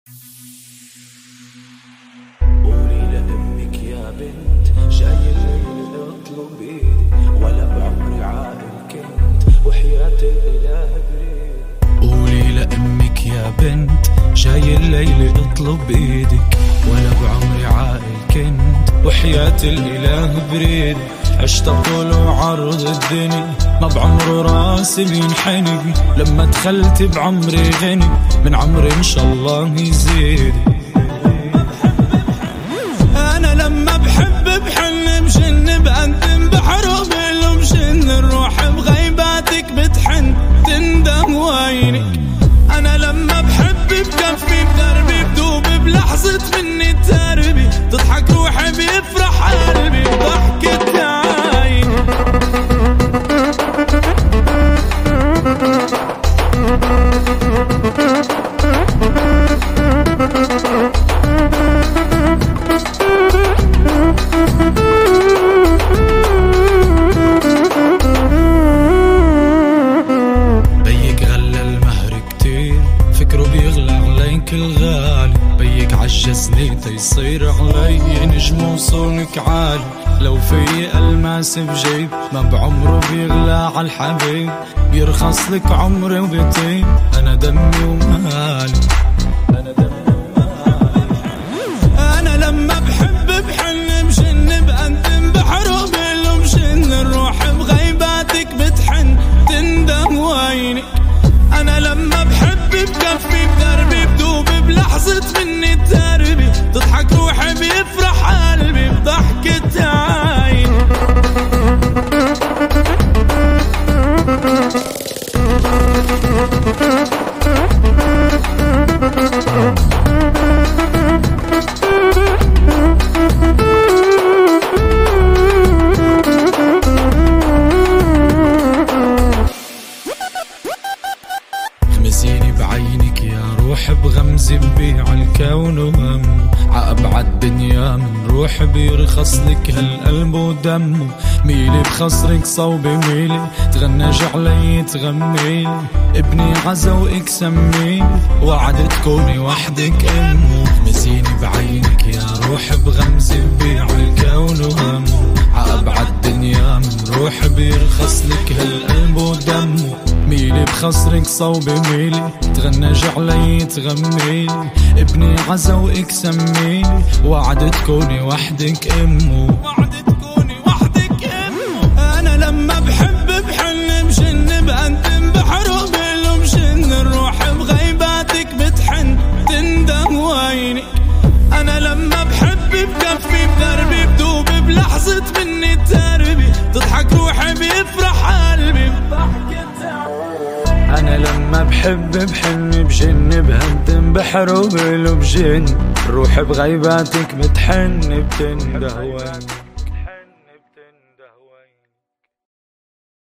قولي لأمك يا بنت جاي الليل اطلب ايدي ولا بعمري عاقل كنت وحياة الإله بريد. قولي لأمك يا بنت جاي الليل اطلب ايدك ولا بعمري عاقل كنت وحياة الإله بريد. عشت طول وعرض الدنيا ما بعمر راسي بينحني، لما دخلت بعمري غني من عمري إن شاء الله يزيد. أنا لما بحب بحن بجن بقدم بحرق بلومشن الروح بغيباتك بتحن تندم وينك. أنا لما بحب بكفي بدربي بدوب بلحظة مني تربي تضحك روحي بيفرح قلبي بضحكة عين. بيك غلى المهر كتير فكره بيغلى عليك الغالي، بيك عجزني تيصير علي نجم وصولك عالي. لو في الماس بجيب ما بعمره بيغلى عالحبيب، بيرخص لك عمري وبيطيب انا دمي ومالي. انا لما بحب بحن بجن بقدم بحرق بلومشن الروح بغيباتك بتحن تندم وينك. انا لما بحب بكفي بدربي بدوب بلحظة مني تربي تضحك روحي بيفرح قلبي بضحكة عين. خمسيني بعينك يا روح بغمزي ببيع الكون وهم عأبعد دنيا من روح بيرخص لك هالقلب ودمه. ميلي بخصرك صوبي ميلي تغنج علي تغميلي ابني عزوقك سميلي وعد تكوني وحدك امه. خمسيني بعينك يا روح بغمزي ببيع الكون وهم عأبعد دنيا من روح بيرخص لك هالقلب ودمه. ميلي بخصرك صوبي ميلي تغنج علي تغميلي ابني عزوقك سميلي وعد تكوني وحدك امه. انا لما بحب بحن بجن بقدم بحرق بلومشن الروح بغيباتك بتحن تندم وينك. انا لما بحب بكفي بدربي بدوب بلحظة مني تربي تضحك روحي بيفرح قلبي بضحكة. أنا لما بحب بحن بجن بهدم بحر وبلو بجن الروح بغيباتك بتحن بتندهوان.